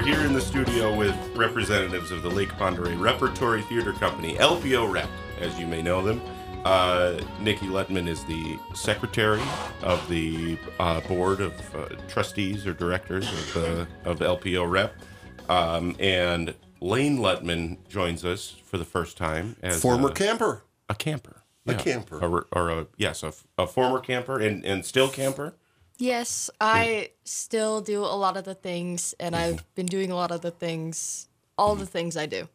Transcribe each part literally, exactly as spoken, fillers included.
here in the studio with representatives of the Lake Pend Oreille Repertory Theater Company, L P O Rep, as you may know them. Uh, Nikki Letman is the secretary of the uh, board of uh, trustees or directors of, uh, of L P O Rep. Um, and Lane Letman joins us for the first time as former a, camper. A camper. A Yeah. camper. Or, or a, yes, a, a former camper and, and still camper. Yes, I still do a lot of the things, and I've been doing a lot of the things, all the things I do.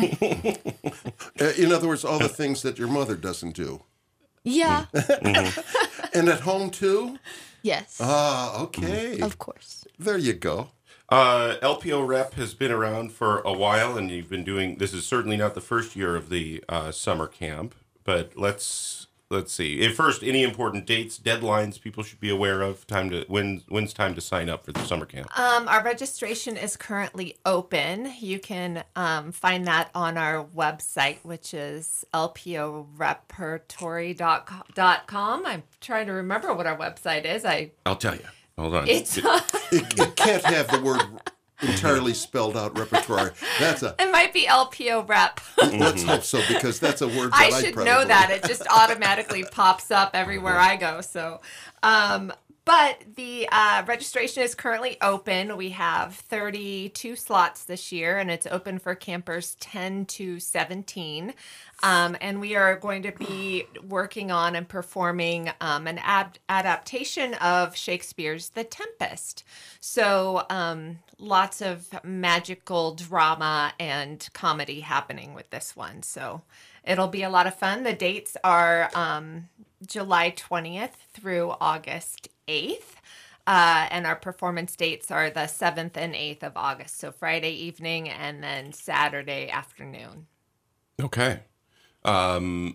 Uh, in other words, all the things that your mother doesn't do. Yeah. And at home, too? Yes. Ah, okay. Of course. There you go. Uh, L P O Rep has been around for a while, and you've been doing, this is certainly not the first year of the uh, summer camp, but let's let's see. At first, any important dates, deadlines people should be aware of, time to, when, when's time to sign up for the summer camp? Um, our registration is currently open. You can um, find that on our website, which is L P O repertory dot com. I'm trying to remember what our website is. I I'll tell you. Hold on. It's It, it can't have the word entirely spelled out repertory. That's a. It might be L P O Rep. Let's hope so, because that's a word that I I should probably know that. It just automatically pops up everywhere I go. So, um, but the uh, registration is currently open. We have thirty-two slots this year, and it's open for campers ten to seventeen. Um, and we are going to be working on and performing um, an ad- adaptation of Shakespeare's The Tempest. So um, lots of magical drama and comedy happening with this one. So it'll be a lot of fun. The dates are um, July twentieth through August eighth. Uh, and our performance dates are the seventh and eighth of August. So Friday evening and then Saturday afternoon. Okay. Um,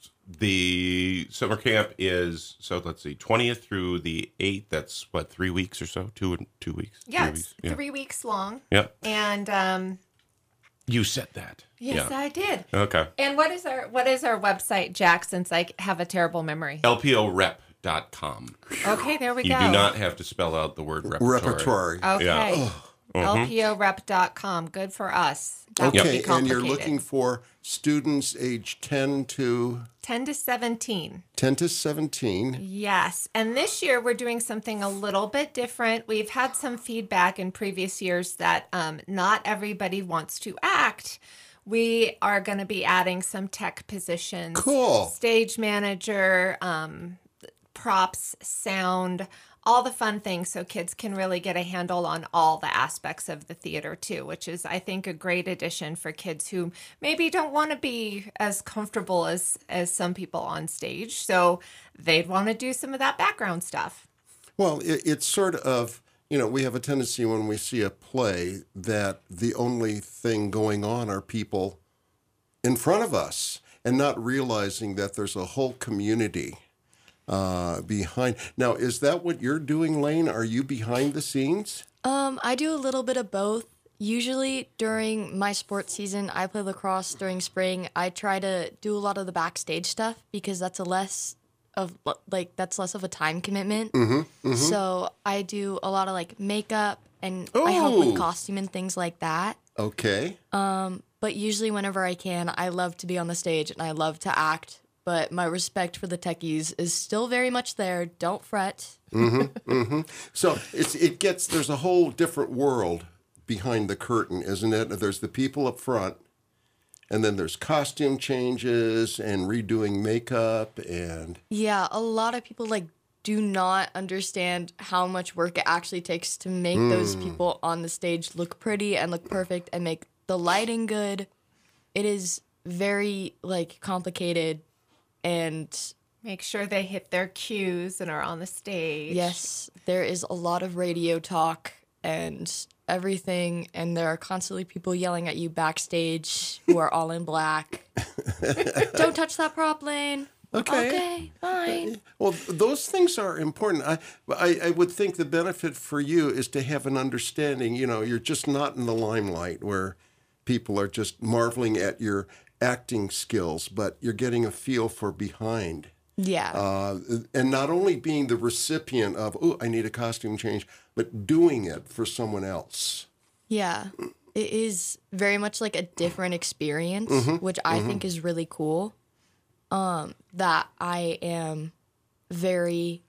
the summer camp is, so let's see, twentieth through the eighth. That's what, three weeks or so? Two two weeks? Yeah, three it's weeks? three weeks long. Yeah. And um, You said that. yes, Yeah. I did. Okay. And what is our what is our website, Jack? Since I have a terrible memory. L P O rep dot com. Okay, there we You go. do not have to spell out the word repertory. Repertory. Okay. Yeah. L P O rep dot com. Good for us. That would Okay, be and you're complicated. looking for students age ten to ten to seventeen. ten to seventeen. Yes. And this year we're doing something a little bit different. We've had some feedback in previous years that um, not everybody wants to act. We are going to be adding some tech positions. Cool. Stage manager, um, props, sound, all the fun things so kids can really get a handle on all the aspects of the theater too, which is, I think, a great addition for kids who maybe don't want to be as comfortable as, as some people on stage. So they'd want to do some of that background stuff. Well, it, it's sort of, you know, we have a tendency when we see a play that the only thing going on are people in front of us and not realizing that there's a whole community uh, behind. Now, is that what you're doing, Lane? Are you behind the scenes? Um, I do a little bit of both. Usually during my sports season, I play lacrosse during spring. I try to do a lot of the backstage stuff because that's a less of like that's less of a time commitment. Mm-hmm, mm-hmm. So I do a lot of like makeup and I help with Ooh. costume and things like that. Okay. Um, but usually whenever I can, I love to be on the stage and I love to act. But my respect for the techies is still very much there. Don't fret. Mm-hmm, mm-hmm. So it's it gets there's a whole different world behind the curtain, isn't it? There's the people up front, and then there's costume changes and redoing makeup and Yeah, a lot of people like do not understand how much work it actually takes to make those people on the stage look pretty and look perfect and make the lighting good. It is very like complicated and Make sure they hit their cues and are on the stage. yes, there is a lot of radio talk and everything, and there are constantly people yelling at you backstage who are all in black. Don't touch that prop, Lane. Okay. Okay, fine. Well, those things are important. I, I, I would think the benefit for you is to have an understanding. You know, you're just not in the limelight where people are just marveling at your acting skills, but you're getting a feel for behind. Yeah. Uh, and not only being the recipient of, oh, I need a costume change, but doing it for someone else. Yeah. It is very much like a different experience, Mm-hmm. which I think is really cool. Um, that I am very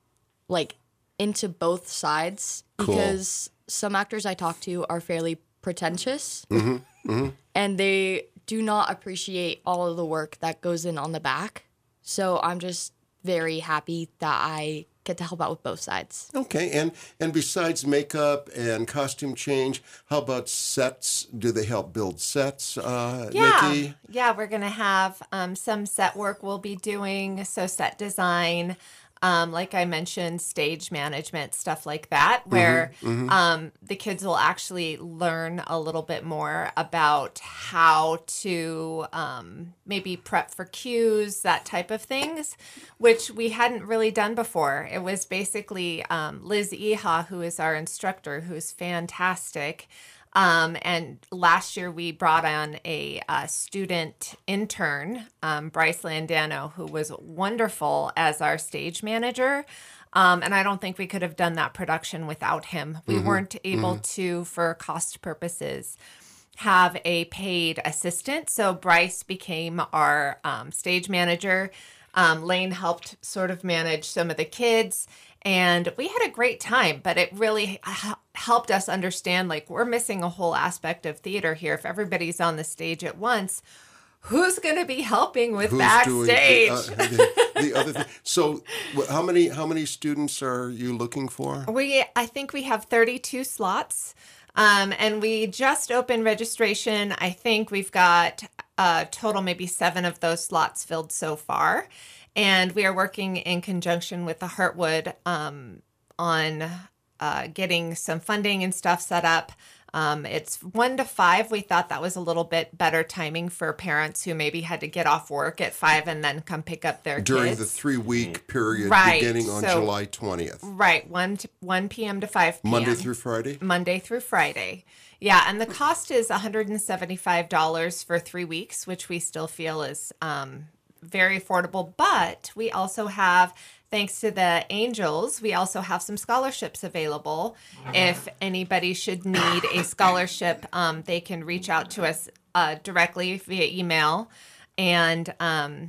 like into both sides Cool. because some actors I talk to are fairly pretentious Mm-hmm. and they do not appreciate all of the work that goes in on the back. So I'm just very happy that I get to help out with both sides. Okay, and and besides makeup and costume change, how about sets? Do they help build sets, uh, Yeah, Nikki? yeah, we're gonna have um, some set work we'll be doing, so set design, um, like I mentioned, stage management, stuff like that, where Um, the kids will actually learn a little bit more about how to um, maybe prep for cues, that type of things, which we hadn't really done before. It was basically um, Liz Iha, who is our instructor, who's fantastic. Um, and last year we brought on a, uh student intern, um, Bryce Landano, who was wonderful as our stage manager. Um, and I don't think we could have done that production without him. We weren't able to, for cost purposes, have a paid assistant. So Bryce became our um, stage manager. Um, Lane helped sort of manage some of the kids. And we had a great time, but it really h- helped us understand, like, we're missing a whole aspect of theater here. If everybody's on the stage at once, who's going to be helping with Who's backstage? doing the, uh, the, the other thing? So, wh- how many how many students are you looking for? We, I think we have thirty-two slots, um, and we just opened registration. I think we've got a total maybe seven of those slots filled so far, and we are working in conjunction with the Heartwood um, on uh, getting some funding and stuff set up. Um, it's one to five. We thought that was a little bit better timing for parents who maybe had to get off work at five and then come pick up their During kids. the three week period Right, beginning on so- July twentieth, Right, one to, one p.m. to five p.m. Monday through Friday. Monday through Friday. Yeah, and the cost is one hundred seventy-five dollars for three weeks, which we still feel is um, very affordable. But we also have, thanks to the Angels, we also have some scholarships available. If anybody should need a scholarship, um, they can reach out to us uh, directly via email. And um,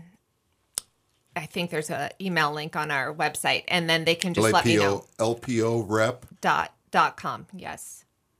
I think there's an email link on our website. And then they can just let me know. L P O rep, Dot, dot com, yes.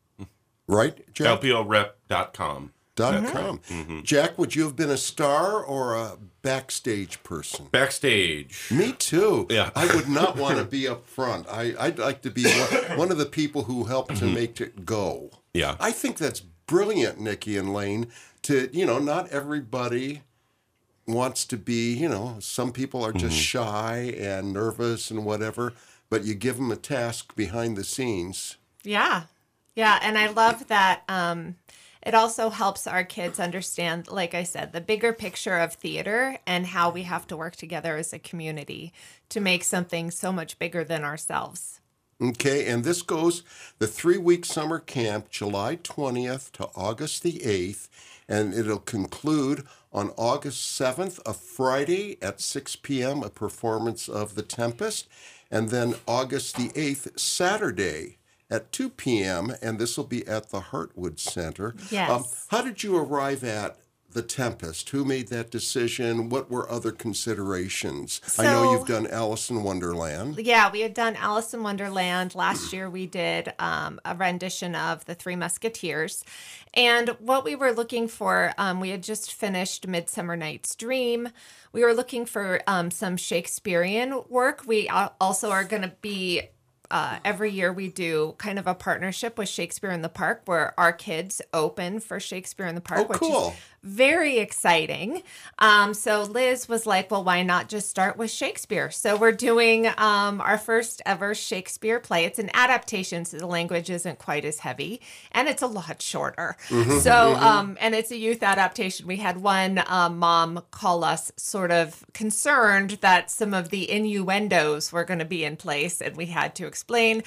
right, Jack? L P O rep dot com. Dot com. Jack, would you have been a star or a backstage person? Backstage. Me too. Yeah. I would not want to be up front. I, I'd like to be one, one of the people who helped to make it go. Yeah. I think that's brilliant, Nikki and Lane, to, you know, not everybody wants to be, you know, some people are just shy and nervous and whatever, but you give them a task behind the scenes. Yeah. Yeah. And I love that um, it also helps our kids understand, like I said, the bigger picture of theater and how we have to work together as a community to make something so much bigger than ourselves. Okay, and this goes the three-week summer camp, July twentieth to August the eighth, and it'll conclude on August seventh, a Friday at six p.m., a performance of The Tempest, and then August the eighth, Saturday at two p.m., and this will be at the Heartwood Center. Yes. Um, how did you arrive at The Tempest? Who made that decision? What were other considerations? I know So- you've done Alice in Wonderland. Yeah, we had done Alice in Wonderland. Last year we did um, a rendition of The Three Musketeers. And what we were looking for, um, we had just finished Midsummer Night's Dream. We were looking for um, some Shakespearean work. We al- also are going to be Uh, every year we do kind of a partnership with Shakespeare in the Park where our kids open for Shakespeare in the Park, Oh, which cool. is very exciting. Um, so Liz was like, well, why not just start with Shakespeare? So we're doing um, our first ever Shakespeare play. It's an adaptation, so the language isn't quite as heavy, and it's a lot shorter. So, um, and it's a youth adaptation. We had one um, mom call us sort of concerned that some of the innuendos were going to be in place, and we had to explain,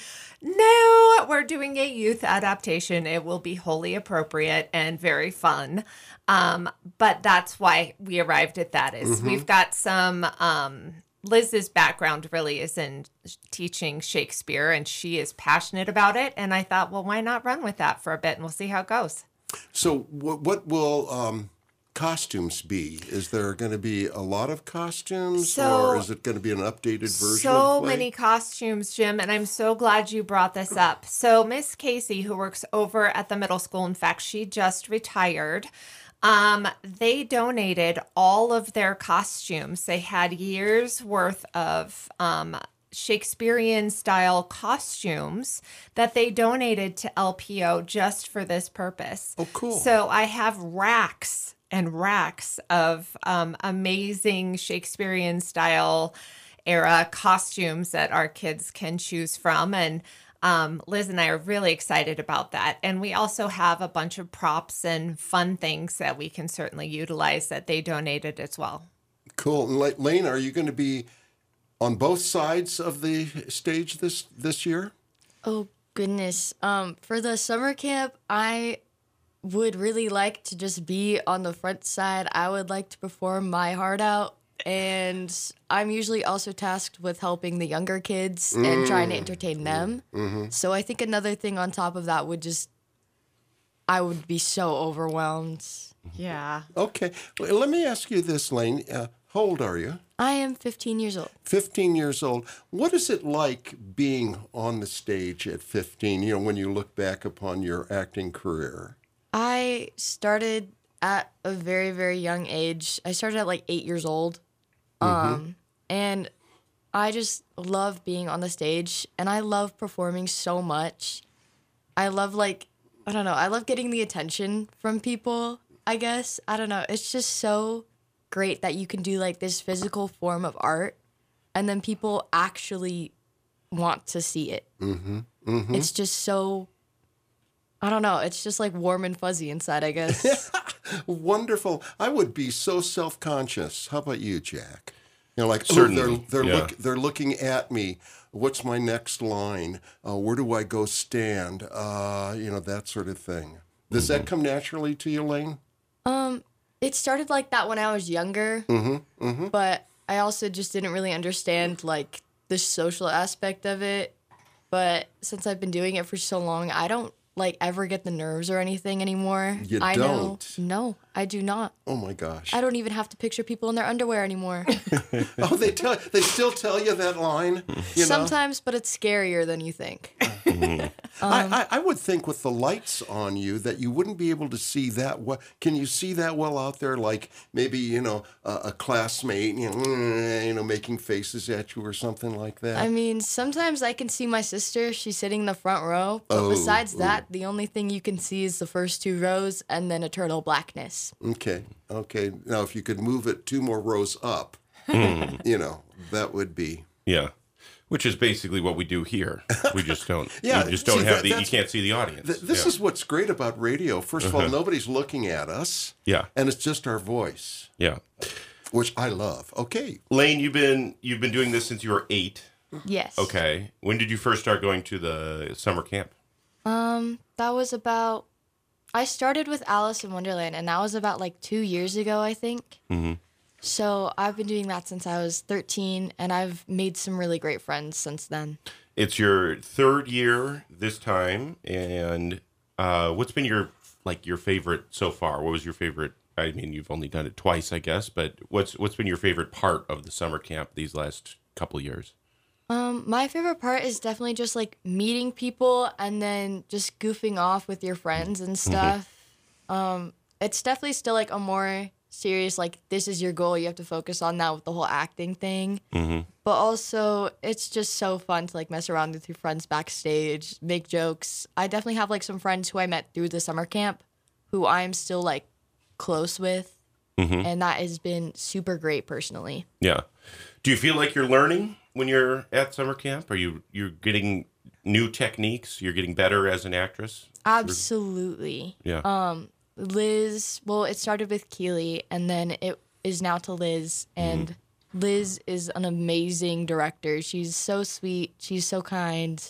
no, we're doing a youth adaptation. It will be wholly appropriate and very fun. Um, but that's why we arrived at that is we've got some um, Liz's background really is in teaching Shakespeare, and she is passionate about it. And I thought, well, why not run with that for a bit, and we'll see how it goes. So, what, what will um, costumes be? Is there going to be a lot of costumes, So- or is it going to be an updated version of the So play? many costumes, Jim, and I'm so glad you brought this up. So Miss Casey, who works over at the middle school, in fact, she just retired. Um, they donated all of their costumes. They had years worth of um, Shakespearean style costumes that they donated to L P O just for this purpose. Oh, cool. So I have racks and racks of um, amazing Shakespearean style era costumes that our kids can choose from. And um, Liz and I are really excited about that. And we also have a bunch of props and fun things that we can certainly utilize that they donated as well. Cool. And La- Lane, are you going to be on both sides of the stage this this year? Oh goodness. Um, for the summer camp, I would really like to just be on the front side. I would like to perform my heart out. And I'm usually also tasked with helping the younger kids and trying to entertain them. So I think another thing on top of that would just, I would be so overwhelmed. Yeah. Okay. Well, let me ask you this, Lane. Uh, how old are you? I am fifteen years old. fifteen years old. What is it like being on the stage at fifteen, you know, when you look back upon your acting career? I started at a very, very young age. I started at like eight years old. Um, and I just love being on the stage and I love performing so much. I love like, I don't know, I love getting the attention from people, I guess. I don't know. It's just so great that you can do like this physical form of art and then people actually want to see it. Mm-hmm. Mm-hmm. It's just so, I don't know, it's just like warm and fuzzy inside, I guess. Wonderful. I would be so self-conscious. How about you, Jack? You know, like, oh, Certainly, they're they're yeah. look they're looking at me. What's my next line? Uh, where do I go stand? Uh, you know, that sort of thing. Does that come naturally to you, Lane? Um, it started like that when I was younger, Mm-hmm. Mm-hmm. but I also just didn't really understand like the social aspect of it. But since I've been doing it for so long, I don't like ever get the nerves or anything anymore. You I don't? know. No, I do not. Oh my gosh. I don't even have to picture people in their underwear anymore. Oh, they tell they still tell you that line. You know? Sometimes, but it's scarier than you think. I, I, I would think with the lights on you that you wouldn't be able to see that well. Can you see that well out there? Like maybe, you know, a, a classmate, you know, you know, making faces at you or something like that. I mean, sometimes I can see my sister. She's sitting in the front row. But Oh, besides ooh. that, the only thing you can see is the first two rows and then eternal blackness. Okay, okay. Now, if you could move it two more rows up, you know, that would be. Yeah. Which is basically what we do here. We just don't. Yeah, you just don't see, have that- the. You that's- can't see the audience. Th- this yeah. is what's great about radio. First of all, nobody's looking at us, Yeah. and it's just our voice, Yeah. which I love. Okay, Lane, you've been you've been doing this since you were eight. Yes. Okay. When did you first start going to the summer camp? Um, that was about. I started with Alice in Wonderland, and that was about like two years ago, I think. Mm-hmm. So I've been doing that since I was thirteen, and I've made some really great friends since then. It's your third year this time, and uh, what's been your like your favorite so far? What was your favorite? I mean, you've only done it twice, I guess, but what's what's been your favorite part of the summer camp these last couple of years? Um, my favorite part is definitely just like meeting people and then just goofing off with your friends and stuff. Um, it's definitely still like a more serious, like this is your goal. You have to focus on that with the whole acting thing. Mm-hmm. But also, it's just so fun to like mess around with your friends backstage, make jokes. I definitely have like some friends who I met through the summer camp, who I'm still like close with, Mm-hmm. and that has been super great personally. Yeah. Do you feel like you're learning when you're at summer camp? Are you you're getting new techniques? You're getting better as an actress? Absolutely. Yeah. Um, Liz, well, it started with Keely, and then it is now to Liz, and Liz is an amazing director. She's so sweet. She's so kind.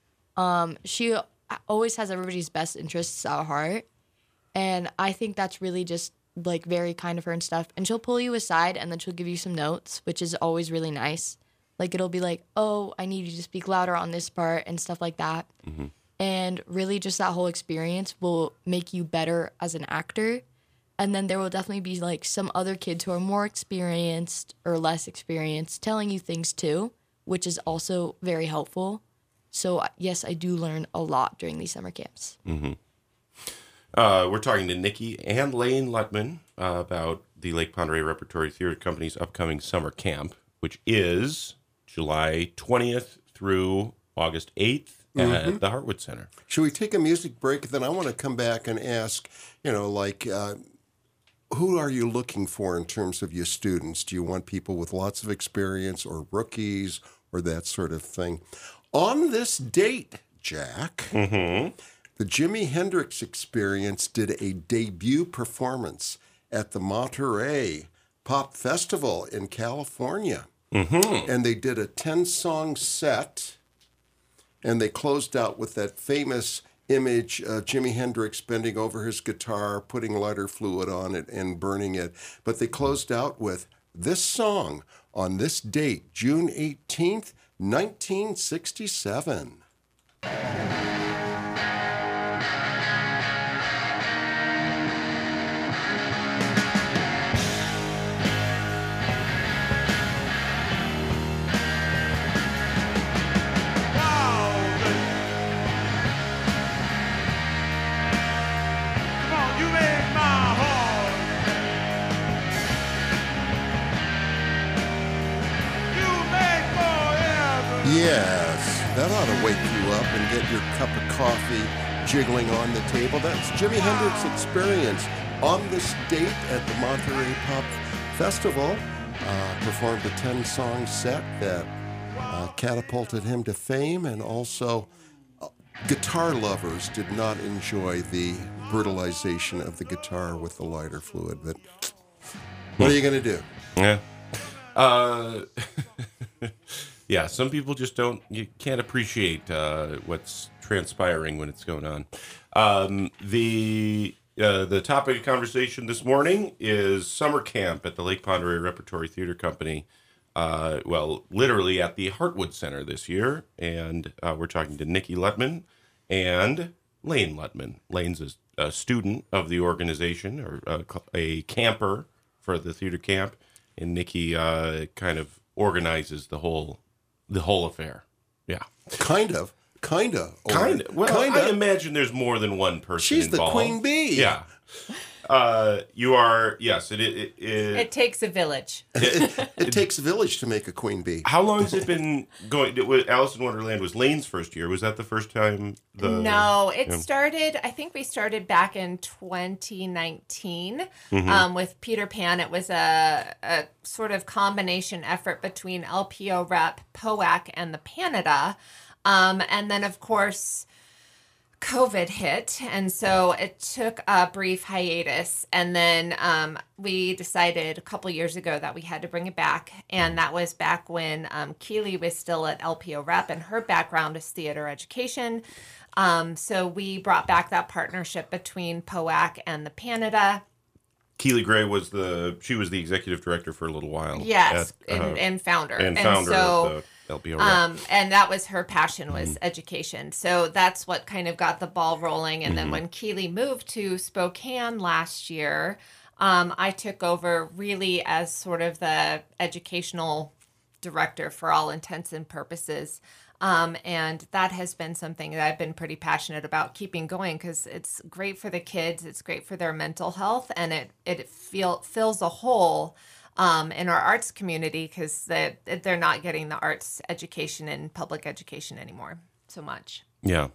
Um, she always has everybody's best interests at heart, and I think that's really just like very kind of her and stuff. And she'll pull you aside and then she'll give you some notes, which is always really nice. Like it'll be like, oh, I need you to speak louder on this part and stuff like that. Mm-hmm. And really just that whole experience will make you better as an actor. And then there will definitely be like some other kids who are more experienced or less experienced telling you things too, which is also very helpful. So yes, I do learn a lot during these summer camps. Mm-hmm. Uh, we're talking to Nikki and Lane Lutman uh, about the Lake Pend Oreille Repertory Theater Company's upcoming summer camp, which is July twentieth through August eighth at mm-hmm. the Hartwood Center. Should we take a music break? Then I want to come back and ask, you know, like, uh, who are you looking for in terms of your students? Do you want people with lots of experience or rookies or that sort of thing? On this date, Jack, mm-hmm. the Jimi Hendrix Experience did a debut performance at the Monterey Pop Festival in California. Mm-hmm. And they did a ten-song set, and they closed out with that famous image of Jimi Hendrix bending over his guitar, putting lighter fluid on it, and burning it. But they closed out with this song on this date, June eighteenth, nineteen sixty-seven. Yes, that ought to wake you up and get your cup of coffee jiggling on the table. That's Jimi Hendrix Experience on this date at the Monterey Pop Festival. Uh, performed a ten-song set that uh, catapulted him to fame, and also uh, guitar lovers did not enjoy the brutalization of the guitar with the lighter fluid. But what are you going to do? Yeah. Uh... Yeah, some people just don't, you can't appreciate uh, what's transpiring when it's going on. Um, the uh, the topic of conversation this morning is summer camp at the Lake Pend Oreille Repertory Theater Company. Uh, well, literally at the Hartwood Center this year. And uh, we're talking to Nikki Lutman and Lane Lutman. Lane's a, a student of the organization, or a, a camper for the theater camp. And Nikki uh, kind of organizes the whole The whole affair. Yeah. Kind of. Kind of. Kind of. Well, kinda. I imagine there's more than one person She's involved. the queen bee. Yeah. Uh, you are, yes. It It, it, it, it takes a village. It, it, it takes a village to make a queen bee. How long has it been going? Alice in Wonderland was Lane's first year. Was that the first time? The No, it you know, started, I think we started back in twenty nineteen mm-hmm. um, with Peter Pan. It was a, a sort of combination effort between L P O Rep, P O A C, and the Canada. Um, and then, of course, COVID hit, and so it took a brief hiatus, and then um, we decided a couple years ago that we had to bring it back, and that was back when um, Keely was still at L P O Rep, and her background is theater education. Um, so we brought back that partnership between P O A C and the Canada. Keely Gray was the, she was the executive director for a little while. Yes, at, uh, and, and founder. And founder and so, of the L P O Rep. Um, and that was her passion, was mm-hmm. education. So that's what kind of got the ball rolling. And mm-hmm. then when Keely moved to Spokane last year, um, I took over really as sort of the educational director for all intents and purposes. Um, and that has been something that I've been pretty passionate about keeping going, because it's great for the kids, it's great for their mental health, and it it feel, fills a hole um, in our arts community, because they, they're not getting the arts education and public education anymore so much. Yeah.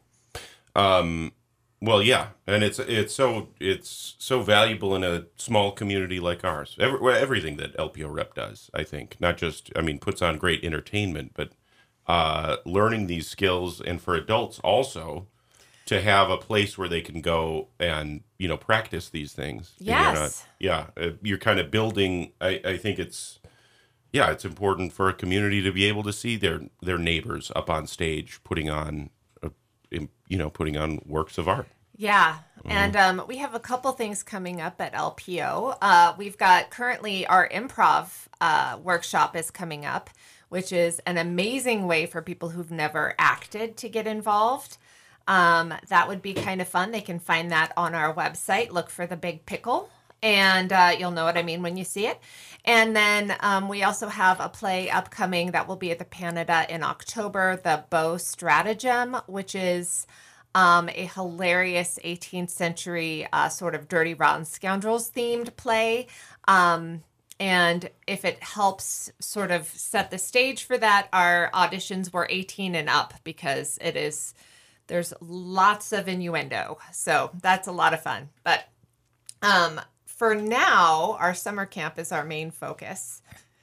Um, well, yeah, and it's it's so it's so valuable in a small community like ours. Every, everything that L P O Rep does, I think, not just, I mean, puts on great entertainment, but Uh, learning these skills, and for adults also to have a place where they can go and, you know, practice these things. And Yes. You're not, yeah. Uh, you're kind of building, I, I think it's, yeah, it's important for a community to be able to see their, their neighbors up on stage putting on, uh, you know, putting on works of art. Yeah. And um, we have a couple things coming up at L P O. Uh, we've got currently our improv uh, workshop is coming up, which is an amazing way for people who've never acted to get involved. Um, that would be kind of fun. They can find that on our website. Look for the Big Pickle, and uh, you'll know what I mean when you see it. And then um, we also have a play upcoming that will be at the Canada in October, the Beau Stratagem, which is um, a hilarious eighteenth century uh, sort of Dirty Rotten Scoundrels themed play. Um, and if it helps sort of set the stage for that, our auditions were eighteen and up because it is... There's lots of innuendo, so that's a lot of fun. But um, for now, our summer camp is our main focus.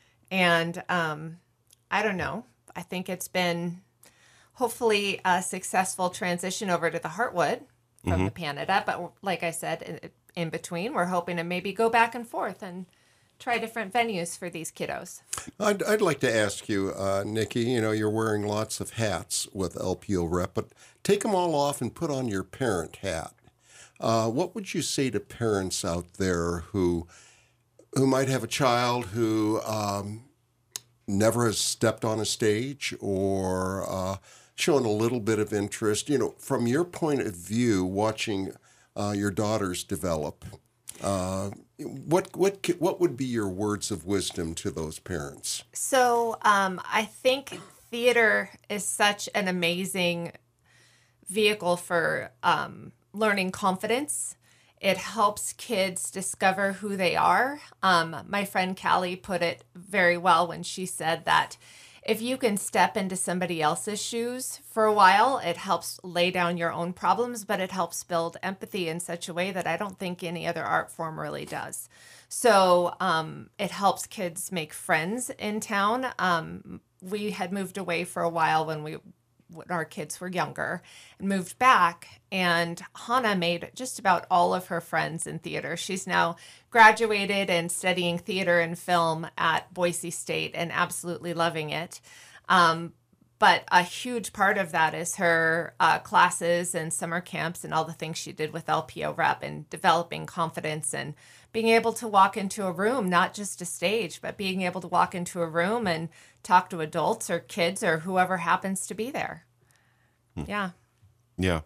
And um, I don't know. I think it's been hopefully a successful transition over to the Heartwood from mm-hmm. the Canada. But like I said, in, in between, we're hoping to maybe go back and forth and try different venues for these kiddos. I'd, I'd like to ask you, uh, Nikki, you know, you're wearing lots of hats with L P O Rep, but take them all off and put on your parent hat. Uh, what would you say to parents out there who who might have a child who um, never has stepped on a stage or uh, shown a little bit of interest? You know, from your point of view, watching uh, your daughters develop, uh, what what what would be your words of wisdom to those parents? So um, I think theater is such an amazing vehicle for um, learning confidence. It helps kids discover who they are. Um, my friend Callie put it very well when she said that if you can step into somebody else's shoes for a while, it helps lay down your own problems, but it helps build empathy in such a way that I don't think any other art form really does. So um, it helps kids make friends in town. Um, we had moved away for a while when we when our kids were younger and moved back, and Hannah made just about all of her friends in theater. She's now graduated and studying theater and film at Boise State and absolutely loving it. Um, but a huge part of that is her uh, classes and summer camps and all the things she did with L P O Rep and developing confidence and being able to walk into a room, not just a stage, but being able to walk into a room and talk to adults or kids or whoever happens to be there. Hmm. Yeah. Yeah.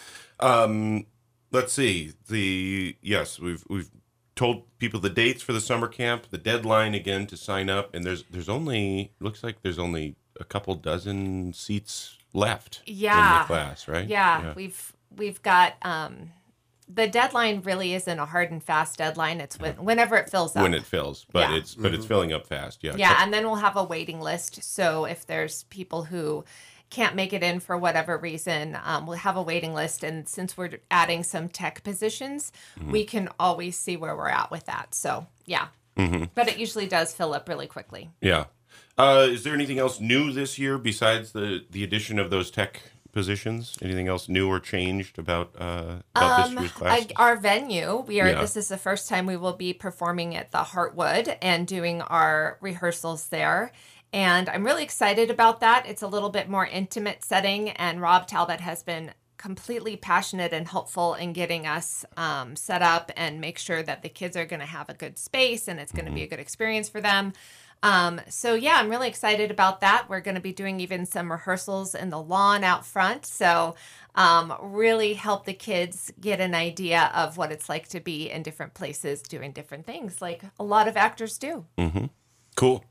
Um, let's see. The yes, we've we've told people the dates for the summer camp, the deadline again to sign up, and there's there's only looks like there's only a couple dozen seats left yeah. in the class, right? Yeah, yeah. we've we've got um, the deadline really isn't a hard and fast deadline. It's when, whenever it fills up. When it fills, but yeah. it's but mm-hmm. it's filling up fast. Yeah. Yeah, and then we'll have a waiting list. So if there's people who can't make it in for whatever reason, um, we'll have a waiting list. And since we're adding some tech positions, mm-hmm. we can always see where we're at with that. So yeah, mm-hmm. but it usually does fill up really quickly. Yeah. Uh, is there anything else new this year besides the, the addition of those tech positions? Anything else new or changed about uh, about um, this year's class? I, our venue, we are. Yeah. This is the first time we will be performing at the Heartwood and doing our rehearsals there. And I'm really excited about that. It's a little bit more intimate setting, and Rob Talbot has been completely passionate and helpful in getting us um, set up and make sure that the kids are going to have a good space and it's going to mm-hmm. be a good experience for them. Um, so yeah, I'm really excited about that. We're going to be doing even some rehearsals in the lawn out front. So um, really help the kids get an idea of what it's like to be in different places doing different things like a lot of actors do. Mm-hmm. Cool.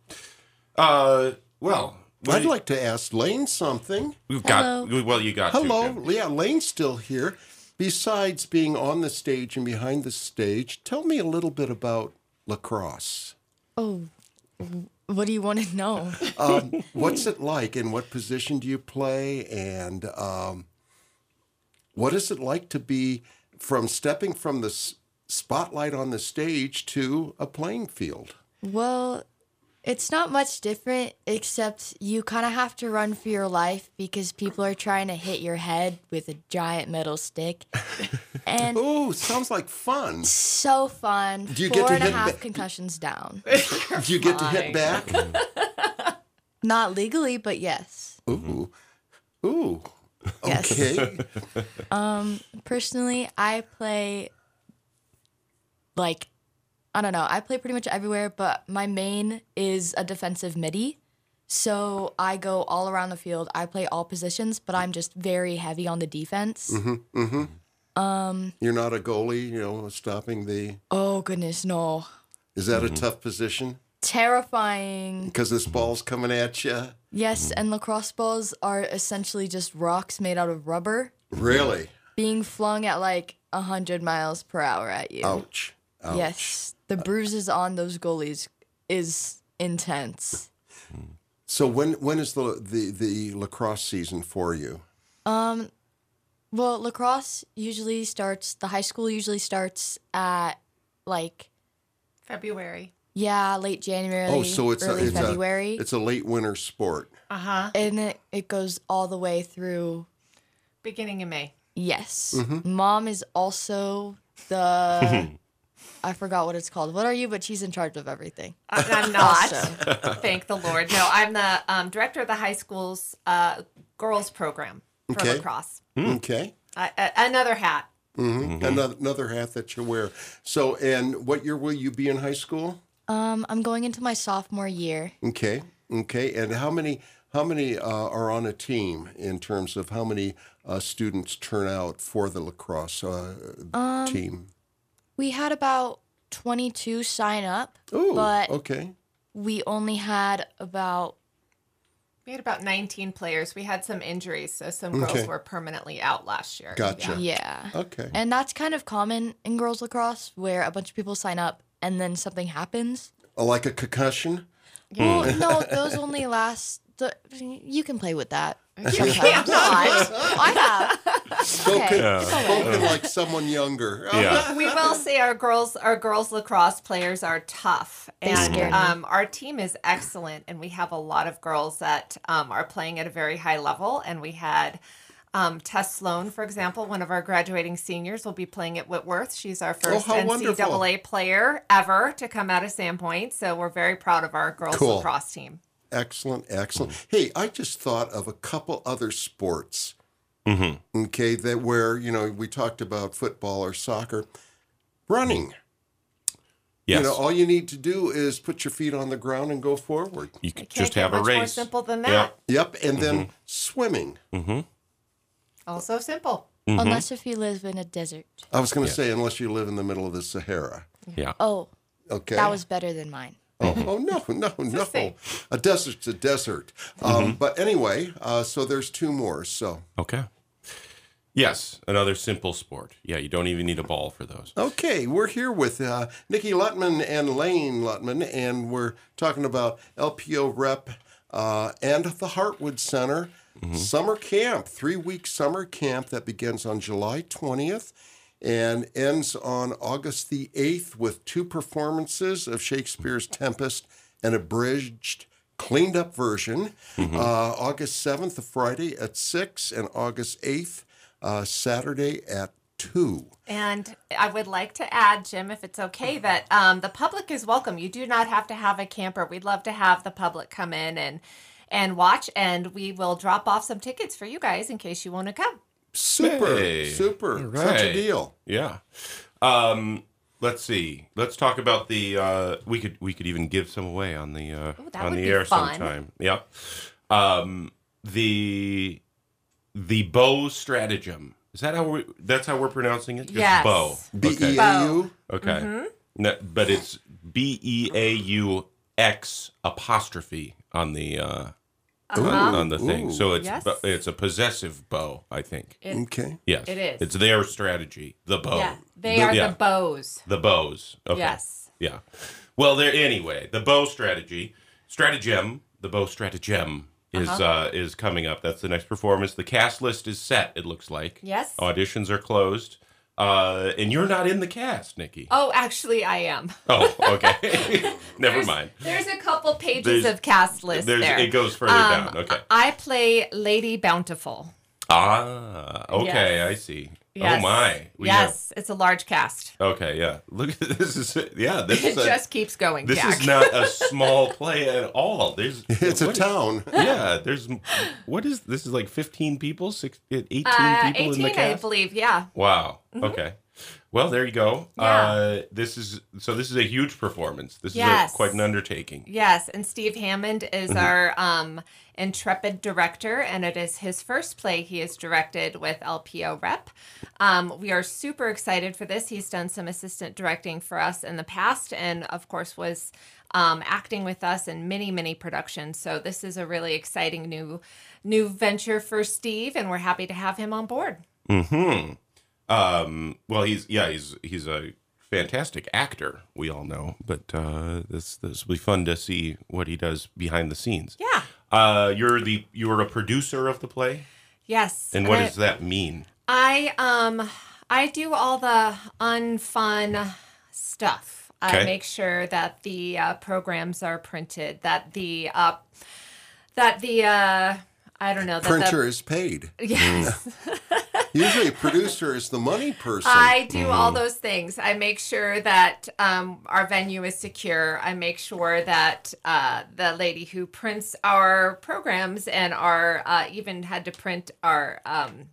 Uh, well, I'd like to ask Lane something. We've got, Hello. well, you got Hello. to. Yeah, Lane's still here. Besides being on the stage and behind the stage, tell me a little bit about lacrosse. Oh, what do you want to know? um, what's it like, and what position do you play, and um, what is it like to be from stepping from the s- spotlight on the stage to a playing field? Well, it's not much different, except you kind of have to run for your life because people are trying to hit your head with a giant metal stick. And oh, sounds like fun. So fun. Do you Four get to and a hit half ba- concussions down. Do you get to hit back? Not legally, but yes. Ooh. Ooh. guess. Okay. Personally, I play like I don't know. I play pretty much everywhere, but my main is a defensive midi. So I go all around the field. I play all positions, but I'm just very heavy on the defense. You're not a goalie, you know, stopping the. Oh goodness, no. Is that a tough position? Terrifying. Because this ball's coming at you. Yes, and lacrosse balls are essentially just rocks made out of rubber Really? being flung at like one hundred miles per hour at you. Ouch. Ouch. Yes, the bruises on those goalies is intense. So when when is the the, the lacrosse season for you? Well, lacrosse usually starts, the high school usually starts at like, February. yeah, late January, Oh, so it's early a, it's February. a it's a late winter sport. Uh-huh. and it, it goes all the way through, Beginning in May. yes. Mm-hmm. Mom is also the, I forgot what it's called. What are you? But she's in charge of everything. I- I'm not. Also. Thank the Lord. No, I'm the um, director of the high school's uh, girls program for Okay. lacrosse. Okay. I, I, another hat. Mm-hmm. Another another hat that you wear. So and what year will you be in high school? Um, I'm going into my sophomore year. Okay. Okay. And how many how many uh, are on a team in terms of how many uh, students turn out for the lacrosse uh, Um, team? We had about twenty-two sign up, Oh, but okay. we only had about, We had about nineteen players. We had some injuries, so some girls Okay. were permanently out last year. Gotcha. yeah. Okay. And that's kind of common in girls lacrosse where a bunch of people sign up and then something happens. Like a concussion? Well, no, those only last, the, you can play with that. You sometimes. can't not. I have. Spoken, Okay, it's all right. spoken like someone younger. Yeah. We will say our girls, our girls lacrosse players are tough, They and scare me. um, our team is excellent, and we have a lot of girls that um, are playing at a very high level. And we had um, Tess Sloan, for example, one of our graduating seniors, will be playing at Whitworth. She's our first how N C double A wonderful. player ever to come out of Sandpoint. So we're very proud of our girls Cool. lacrosse team. Excellent, excellent. Hey, I just thought of a couple other sports. Mm-hmm. Okay, that where, you know, we talked about football or soccer. Running. Yes. You know, all you need to do is put your feet on the ground and go forward. You could It can't just get have a much more race. simple than that. Yep, and then swimming. Also simple. Mm-hmm. Unless if you live in a desert. I was going to say, unless you live in the middle of the Sahara. Yeah. Oh, Okay. that was better than mine. Oh, oh no, no, no. same. A desert's a desert. Um, but anyway, uh, so there's two more. So Okay. Yes, another simple sport. Yeah, you don't even need a ball for those. okay, we're here with uh, Nikki Lutman and Lane Lutman, and we're talking about L P O Rep uh, and the Heartwood Center summer camp, three week summer camp that begins on July twentieth. And ends on August the eighth with two performances of Shakespeare's Tempest, an abridged, cleaned up version. Uh, August seventh, a Friday at six, and August eighth, uh, Saturday at two. And I would like to add, Jim, if it's okay, that um, the public is welcome. You do not have to have a camper. We'd love to have the public come in and and watch, and we will drop off some tickets for you guys in case you want to come. Super, Hey, super. all Such a right. deal. Yeah. Um, let's see. Let's talk about the. Uh, we could we could even give some away on the uh, Ooh, that on would the be air fun. sometime. Yep. Um, the the bow stratagem. Is that how we? That's how we're pronouncing it. Just Yes. bow. B Okay. E A U. Okay. No, but it's B E A U X apostrophe on the uh, on, on the thing. Ooh. So it's Yes. bu- it's a possessive bow, I think. It, Okay. Yes, It is. It's their strategy. The bow. yeah, they The- are yeah. the bows. The bows. Okay. Yes. Yeah. Well, there anyway. The bow strategy, stratagem. The bow stratagem is uh is coming up. That's the next performance. The cast list is set. It looks like. Yes. Auditions are closed. Uh, and you're not in the cast, Nikki. Oh, actually, I am. Oh, okay. Never There's- mind. There's a couple pages There's- of cast list There's there. it goes further Um, down. Okay. I play Lady Bountiful. Ah, okay. Yes. I see. Yes. Oh my. We yes, it's a large cast. have- okay, yeah. Look at this is yeah, this It is a, just keeps going, this Jack. is not a small play at all. There's It's a what is- town. yeah, there's what is this is like fifteen people, six, eighteen uh, people in eighteen, the I cast. believe. Yeah. Wow. Okay. Well, there you go. Yeah. Uh, this is so. This is a huge performance. This Yes. is a, quite an undertaking. Yes, and Steve Hammond is Mm-hmm. our um, intrepid director, and it is his first play he has directed with L P O Rep. Um, we are super excited for this. He's done some assistant directing for us in the past, and of course was um, acting with us in many, many productions. So this is a really exciting new, new venture for Steve, and we're happy to have him on board. Hmm. Um. Well, he's yeah. He's he's a fantastic actor. We all know, but uh, this this will be fun to see what he does behind the scenes. Yeah. Uh, you're the you're a producer of the play, Yes. and what I- does that mean? I um I do all the unfun stuff. Okay. I make sure that the uh, programs are printed, that the uh, that the uh, I don't know that Printer is paid. The, yes, Usually, producer is the money person. I do all those things. I make sure that um, our venue is secure. I make sure that uh, the lady who prints our programs and our uh, even had to print our um,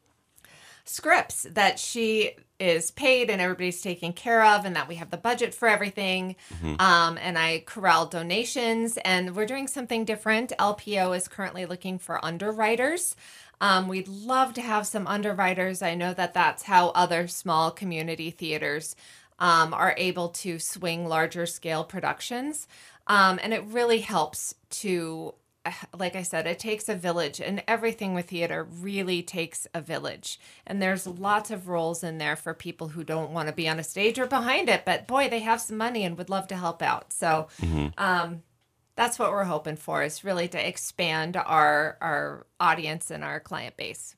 scripts, that she is paid and everybody's taken care of, and that we have the budget for everything. Um, and I corral donations, and we're doing something different. L P O is currently looking for underwriters. Um, we'd love to have some underwriters. I know that that's how other small community theaters um, are able to swing larger scale productions. Um, and it really helps to, like I said, it takes a village, and everything with theater really takes a village. And there's lots of roles in there for people who don't want to be on a stage or behind it, but boy, they have some money and would love to help out. So, um, that's what we're hoping for, is really to expand our our audience and our client base.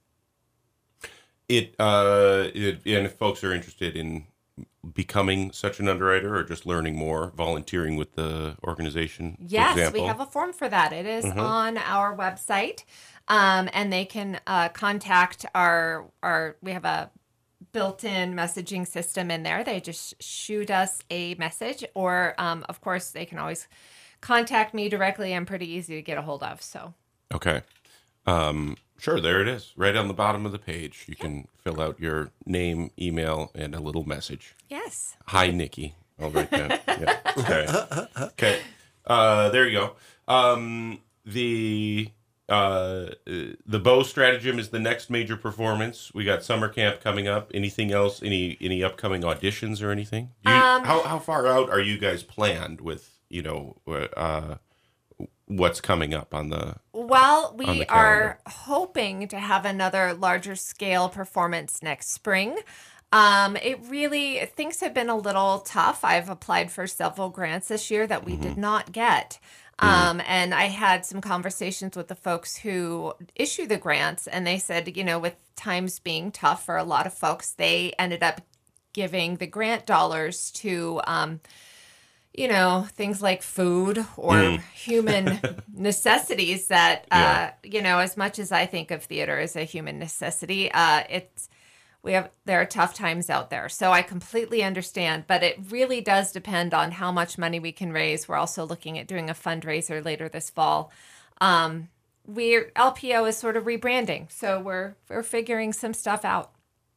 It uh, it, and if folks are interested in becoming such an underwriter or just learning more, volunteering with the organization, for Yes, example. we have a form for that. It is on our website, um, and they can uh, contact our our. We have a built-in messaging system in there. They just shoot us a message, or um, of course, they can always contact me directly. I'm pretty easy to get a hold of. So Okay. Um, sure, there it is. Right on the bottom of the page. You can fill out your name, email, and a little message. yes, Hi, Nikki. I'll write that. Yeah. Okay. Okay. Uh, there you go. Um, the uh, the Bow Stratagem is the next major performance. We got summer camp coming up. Anything else? Any any upcoming auditions or anything? Do you, Um, how how far out are you guys planned with, you know, uh, what's coming up on the? well, on we the calendar. are hoping to have another larger scale performance next spring. Um, it really, things have been a little tough. I've applied for several grants this year that we did not get. Um, and I had some conversations with the folks who issue the grants, and they said, you know, with times being tough for a lot of folks, they ended up giving the grant dollars to, um, you know, things like food or human necessities that, uh, you know, as much as I think of theater as a human necessity, uh, it's, we have, there are tough times out there. So I completely understand, but it really does depend on how much money we can raise. We're also looking at doing a fundraiser later this fall. Um, we're, L P O is sort of rebranding. So we're, we're figuring some stuff out.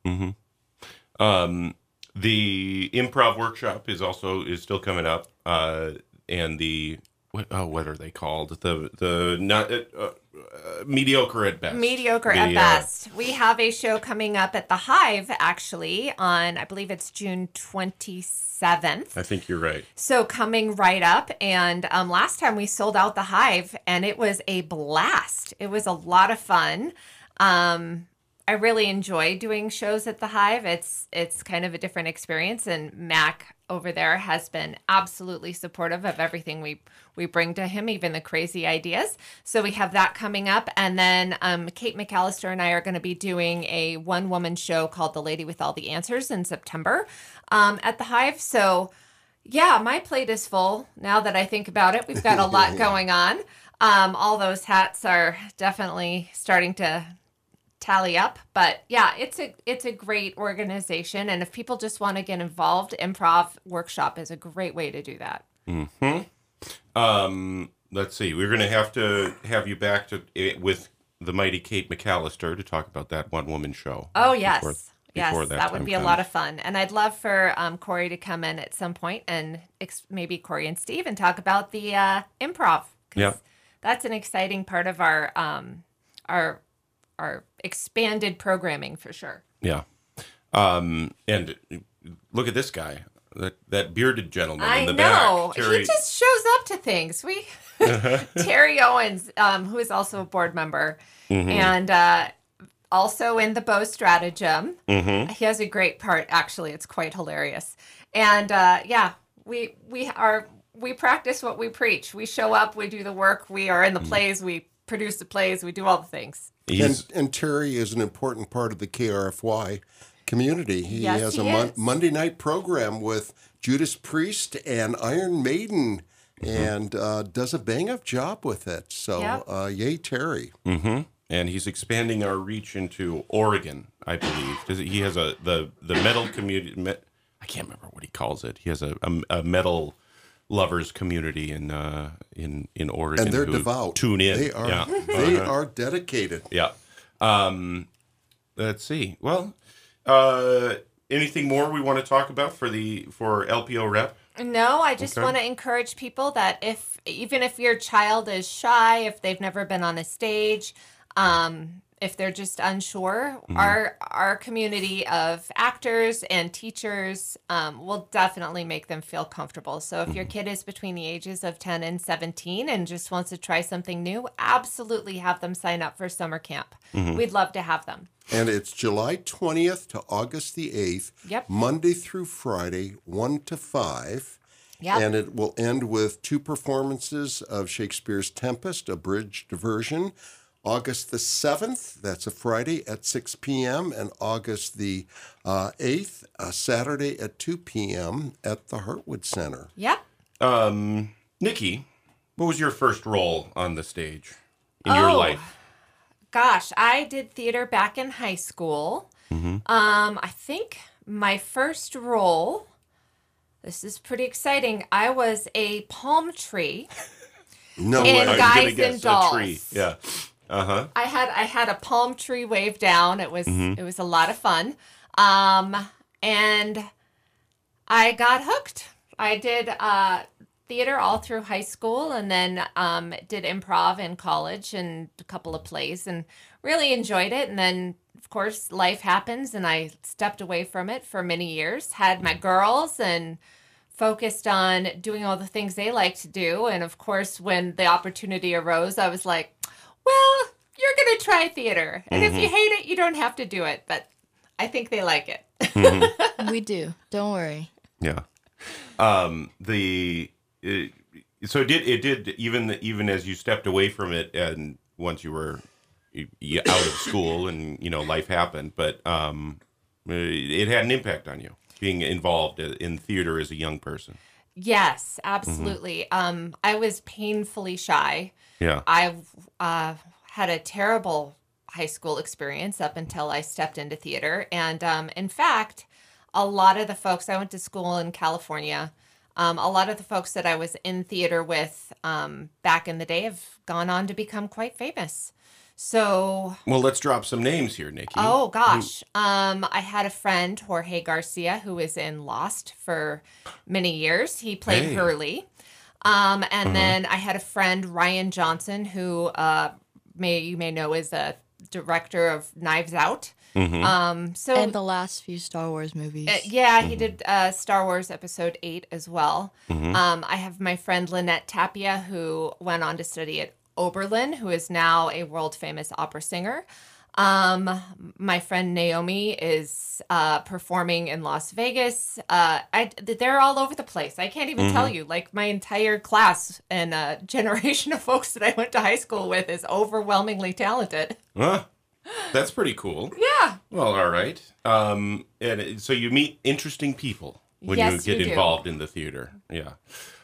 Um, the improv workshop is also is still coming up, uh, and the what oh what are they called? The the not uh, uh, mediocre at best. Mediocre The, at uh, best. We have a show coming up at the Hive, actually, on, I believe it's June twenty-seventh. I think you're right. So coming right up. And um, last time we sold out the Hive, and it was a blast. It was a lot of fun. Um, I really enjoy doing shows at the Hive. It's it's kind of a different experience, and Mac over there has been absolutely supportive of everything we we bring to him, even the crazy ideas. So we have that coming up, and then um, Kate McAllister and I are going to be doing a one woman show called The Lady with All the Answers in September um, at the Hive. So yeah, my plate is full now that I think about it. We've got a lot going on. Um, all those hats are definitely starting to tally up. But yeah, it's a it's a great organization, and if people just want to get involved, Improv Workshop is a great way to do that. Hmm. Um, let's see. We're going to have to have you back to eh, with the mighty Kate McAllister to talk about that one woman show. Oh yes. Before, Yes, before that, that would time be a comes. lot of fun. And I'd love for um, Corey to come in at some point and ex- maybe Corey and Steve and talk about the uh, improv. 'Cause Yeah. That's an exciting part of our um, our our expanded programming for sure. Yeah. Um, and look at this guy, that that bearded gentleman I in the know. back. Terry. He just shows up to things. We Terry Owens, um, who is also a board member, Mm-hmm. and uh, also in the Bow Stratagem. Mm-hmm. He has a great part. Actually, it's quite hilarious. And uh, yeah, we we are we practice what we preach. We show up. We do the work. We are in the plays. We produce the plays. We do all the things. He's, And, and Terry is an important part of the K R F Y community. He Yes, has he a mon- is. Monday night program with Judas Priest and Iron Maiden and uh, does a bang up job with it. So, Yep. uh, yay, Terry. mm-hmm. And he's expanding our reach into Oregon, I believe. Does he he has a the the metal community. Me, I can't remember what he calls it. He has a, a, a metal lovers community in uh, in in Oregon. And they're who devout. Tune in. They are, Yeah. they Uh-huh. are dedicated. Yeah. Um, let's see. Well, uh, anything more we want to talk about for the for L P O rep? No, I just Okay. want to encourage people that if even if your child is shy, if they've never been on a stage, um, if they're just unsure, our our community of actors and teachers um, will definitely make them feel comfortable. So if your kid is between the ages of ten and seventeen and just wants to try something new, absolutely have them sign up for summer camp. We'd love to have them. And it's July twentieth to August the eighth, Yep. Monday through Friday, one to five. Yep. And it will end with two performances of Shakespeare's Tempest, abridged version. August the seventh, that's a Friday at six p.m., and August the uh, eighth, a Saturday at two p.m. at the Heartwood Center. Yep. Um, Nikki, what was your first role on the stage in your Oh. life? Gosh, I did theater back in high school. Um, I think my first role, this is pretty exciting. I was a palm tree. No And way. I was Guys gonna and guess Dolls. a tree. Yeah. Uh huh. I had I had a palm tree wave down. It was Mm-hmm. it was a lot of fun. Um, and I got hooked. I did uh, theater all through high school, and then um, did improv in college and a couple of plays, and really enjoyed it. And then, of course, life happens, and I stepped away from it for many years. Had my girls and focused on doing all the things they like to do. And of course, when the opportunity arose, I was like, well, you're going to try theater. And if you hate it, you don't have to do it. But I think they like it. We do. Don't worry. Yeah. Um, the it, so it did it did even even as you stepped away from it and once you were y- y- out of school and you know life happened, but um, it had an impact on you being involved in theater as a young person. Yes, absolutely. Um, I was painfully shy. Yeah. I uh, had a terrible high school experience up until I stepped into theater. And um, in fact, a lot of the folks, I went to school in California, um, a lot of the folks that I was in theater with um, back in the day have gone on to become quite famous. So, Well, let's drop some names here, Nikki. oh gosh, um, I had a friend, Jorge Garcia, who was in Lost for many years. He played Hey. Hurley. Um, and then I had a friend, Ryan Johnson, who uh, may you may know is a director of Knives Out. Um, so And the last few Star Wars movies. uh, yeah, he did uh, Star Wars Episode eight as well. Um, I have my friend Lynette Tapia, who went on to study at Oberlin, who is now a world famous opera singer. Um, my friend Naomi is uh, performing in Las Vegas. Uh, I, they're all over the place. I can't even tell you. Like my entire class and uh, generation of folks that I went to high school with is overwhelmingly talented. Huh? That's pretty cool. Yeah. Well, all right. Um, and it- so you meet interesting people when Yes, you get you do. involved in the theater. Yeah.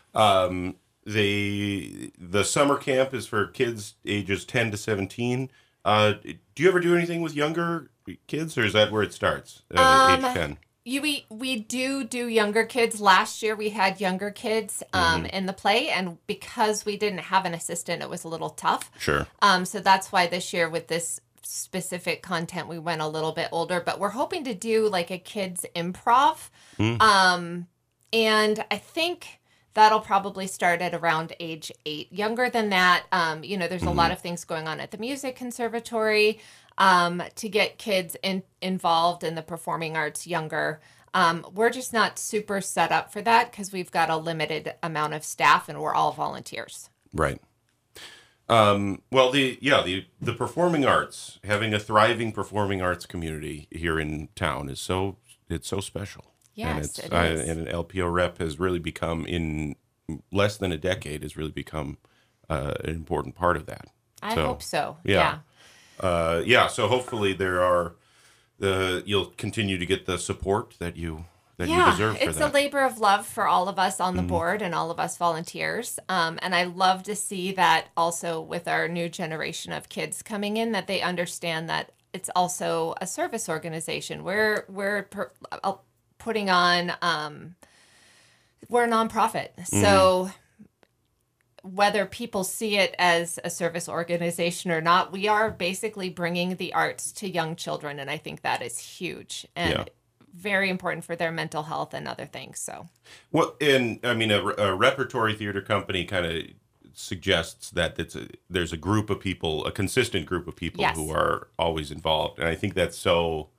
Um, the the summer camp is for kids ages ten to seventeen. Uh, do you ever do anything with younger kids, or is that where it starts? Uh, Um, age ten. You, we we do do younger kids. Last year we had younger kids um, in the play, and because we didn't have an assistant, it was a little tough. Sure. Um, so that's why this year with this specific content we went a little bit older. But we're hoping to do like a kids improv, Mm. um, and I think that'll probably start at around age eight. Younger than that, um, you know, there's a lot of things going on at the music conservatory. Um, to get kids in, involved in the performing arts younger. Um, we're just not super set up for that because we've got a limited amount of staff and we're all volunteers. Right. Um, well, the yeah the the performing arts, having a thriving performing arts community here in town is so it's so special. and Yes, it's it I, is. and an L P O rep has really become in less than a decade has really become uh, an important part of that. I So, hope so. yeah. Yeah. Uh, yeah, so hopefully there are the you'll continue to get the support that you that you Yeah, deserve for it's that. a labor of love for all of us on the board and all of us volunteers. Um, and I love to see that also with our new generation of kids coming in, that they understand that it's also a service organization. We're we're per, uh, putting on um, we're a nonprofit, so whether people see it as a service organization or not, we are basically bringing the arts to young children, and I think that is huge and Yeah. very important for their mental health and other things. So, Well, and I mean, a, a repertory theater company kind of suggests that it's a, there's a group of people, a consistent group of people Yes. who are always involved, and I think that's so.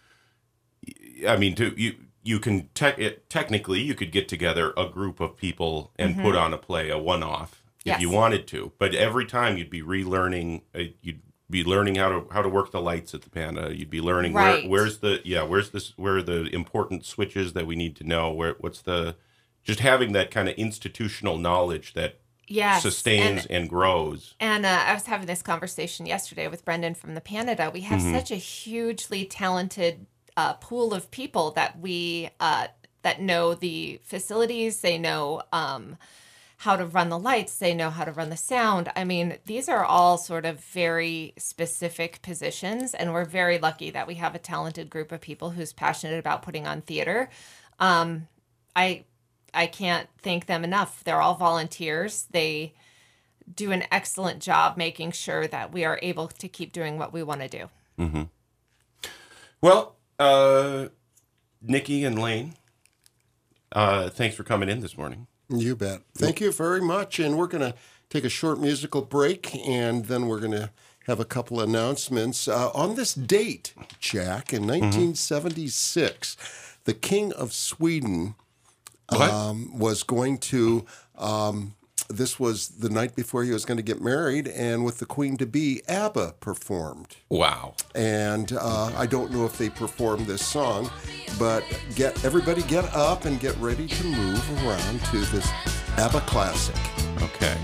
I mean, to you, you can te- it, technically you could get together a group of people and put on a play, a one-off, if Yes. you wanted to. But every time you'd be relearning, uh, you'd be learning how to how to work the lights at the Panda. You'd be learning Right. where where's the yeah where's this where are the important switches that we need to know, where what's the just having that kind of institutional knowledge that yes. sustains And, and, grows. and uh, I was having this conversation yesterday with Brendan from the Panada. We have such a hugely talented uh, pool of people that we uh, that know the facilities. They know um, how to run the lights. They know how to run the sound. I mean, these are all sort of very specific positions, and we're very lucky that we have a talented group of people who's passionate about putting on theater. Um, I I can't thank them enough. They're all volunteers. They do an excellent job making sure that we are able to keep doing what we want to do. Well, uh, Nikki and Lane, uh, thanks for coming in this morning. You bet. Thank you very much. And we're going to take a short musical break, and then we're going to have a couple announcements. Uh, on this date, Jack, in nineteen seventy-six, the King of Sweden What? um, was going to, um, this was the night before he was going to get married, and with the Queen-to-be, ABBA performed. Wow. And uh, I don't know if they performed this song, but get everybody get up and get ready to move around to this ABBA classic. Okay.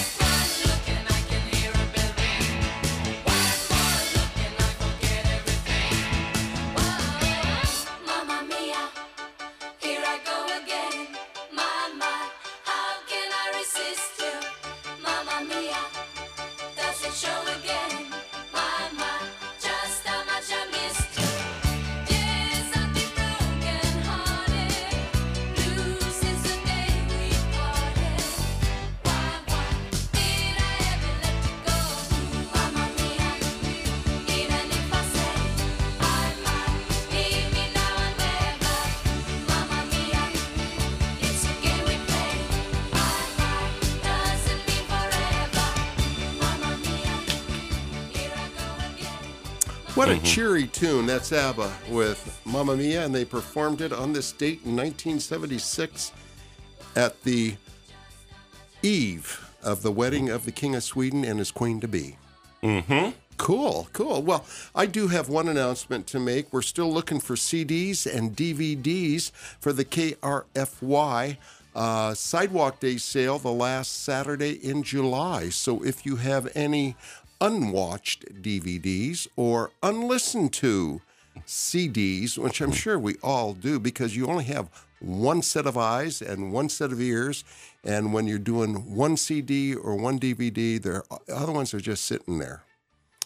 Mamma mia, here I go again. My, my, how can I resist you? Mamma mia, does it show again? My, my, just how much I missed you. Yes, I've been broken hearted, blue since the day we parted. Why, why did I ever let you go? Mamma mia, even if I say I might leave me now or never. Mamma mia, it's a game we play. I might doesn't mean forever. Mamma mia, here I go again. What a cheery tune. That's ABBA with Mamma Mia, and they performed it on this date in nineteen seventy-six at the eve of the wedding of the King of Sweden and his Queen-to-be. Mm-hmm. Cool, cool. Well, I do have one announcement to make. We're still looking for C Ds and D V Ds for the K R F Y uh, Sidewalk Day sale the last Saturday in July. So if you have any unwatched D V Ds or unlistened to C Ds, which I'm sure we all do because you only have one set of eyes and one set of ears, and when you're doing one C D or one D V D, the other ones are just sitting there.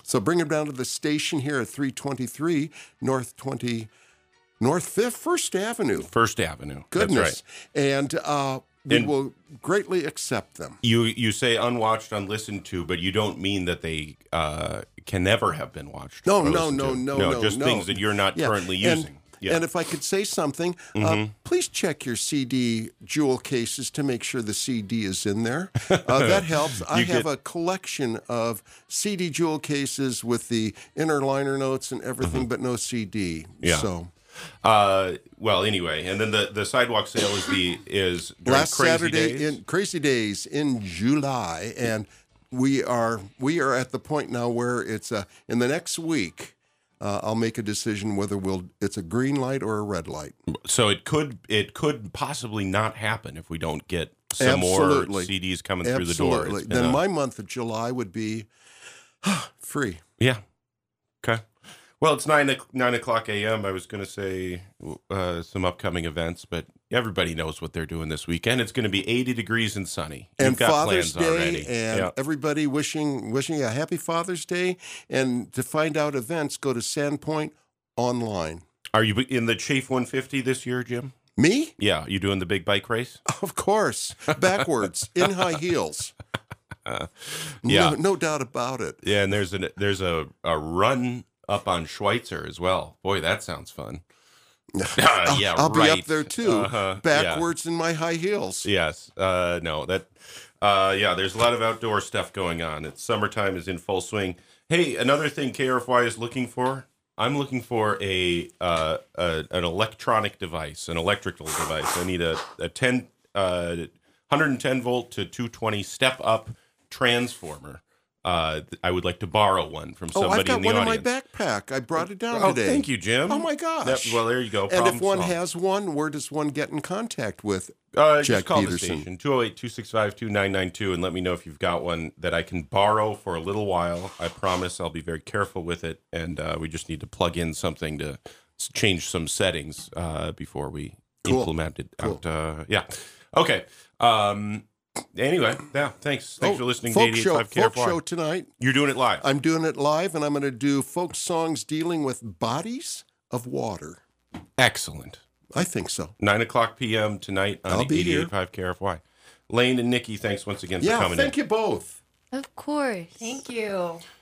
So bring them down to the station here at three twenty-three North twenty North Fifth First Avenue. First Avenue. Goodness. That's right. And uh, we And- will greatly accept them. You you say unwatched, unlistened to, but you don't mean that they uh, can never have been watched. No, or no, listened no, to. no, no, no, just no. things that you're not Yeah, currently and- using. Yeah. And if I could say something, uh, please check your C D jewel cases to make sure the C D is in there. Uh, that helps. I You have get- a collection of C D jewel cases with the inner liner notes and everything, but no C D. Yeah. So Uh, well, anyway, and then the, the sidewalk sale is the is during last Crazy Saturday Days. in Crazy Days in July, and we are we are at the point now where it's uh, in the next week. Uh, I'll make a decision whether we'll it's a green light or a red light. So it could it could possibly not happen if we don't get some Absolutely. more C Ds coming through the Absolutely. door. It's been Then a- my month of July would be free. Yeah. Okay. Well, it's nine o- nine o'clock a m. I was going to say uh, some upcoming events, but everybody knows what they're doing this weekend. It's going to be eighty degrees and sunny. You've And got Father's plans Day, already. and Yeah. everybody wishing wishing you a happy Father's Day. And to find out events, go to Sandpoint online. Are you in the Chafe one fifty this year, Jim? Me? Yeah. You doing the big bike race? Of course. Backwards, in high heels. yeah. No, no doubt about it. Yeah, and there's a there's a, a run up on Schweitzer as well. Boy, that sounds fun. I'll, yeah, I'll be right. up there too, Uh-huh, yeah. backwards in my high heels. Yes. Uh, no, that, uh, yeah, there's a lot of outdoor stuff going on. It's summertime is in full swing. Hey, another thing K R F Y is looking for, I'm looking for a, uh, a an electronic device, an electrical device. I need a, a ten, uh, one hundred ten volt to two twenty step up transformer. Uh, I would like to borrow one from Oh, somebody I've got in the one audience. in my backpack. I brought it down Oh, today. thank you, Jim. Oh my gosh. That- well, there you go. And Problem if one solved. has one, where does one get in contact with Uh, Jack just call Peterson? the station, two oh eight, two six five, two nine nine two, and let me know if you've got one that I can borrow for a little while. I promise I'll be very careful with it, and uh, we just need to plug in something to s- change some settings uh, before we Cool. implement it Cool. out. Uh, yeah. Okay. Um, anyway, yeah, thanks. Thanks Oh, for listening folk to show, eighty-eight point folk five K R F Y. show tonight. You're doing it live. I'm doing it live, and I'm going to do folk songs dealing with bodies of water. Excellent. I think so. nine o'clock p.m. tonight on I'll be eighty-eight here. point five K R F Y. Lane and Nikki, thanks once again for Yeah, coming thank in. you both. Of course. Thank you.